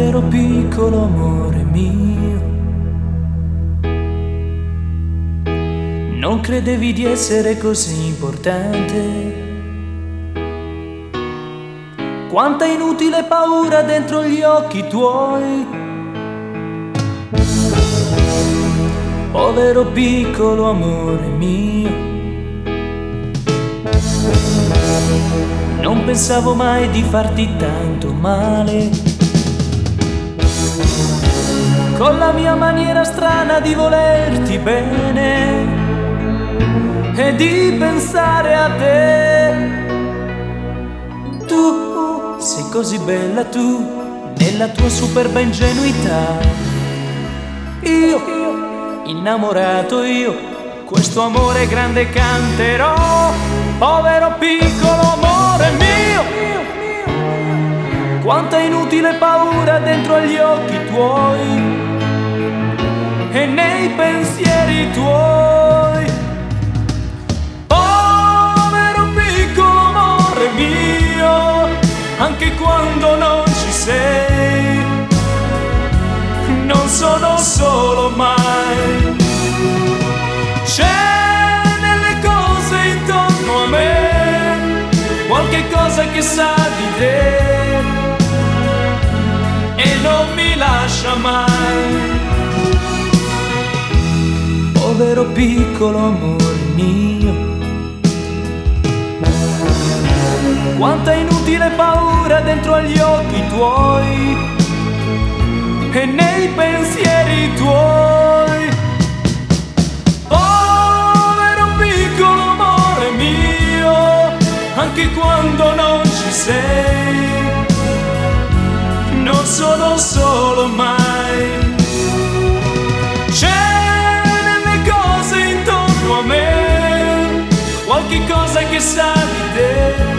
Povero piccolo amore mio, non credevi di essere così importante. Quanta inutile paura dentro gli occhi tuoi. Povero piccolo amore mio, non pensavo mai di farti tanto male, con la mia maniera strana di volerti bene e di pensare a te. Tu sei così bella, tu, nella tua superba ingenuità. Io, innamorato io, questo amore grande canterò. Povero piccolo amore mio, quanta inutile paura dentro agli occhi tuoi e nei pensieri tuoi. Povero piccolo amore mio, anche quando non ci sei, non sono solo mai. C'è nelle cose intorno a me qualche cosa che sa di te e non mi lascia mai. Povero piccolo amore mio, quanta inutile paura dentro agli occhi tuoi e nei pensieri tuoi. Povero piccolo amore mio, anche quando non ci sei, non sono solo mai. C'è nelle cose intorno a me qualche cosa che sa di te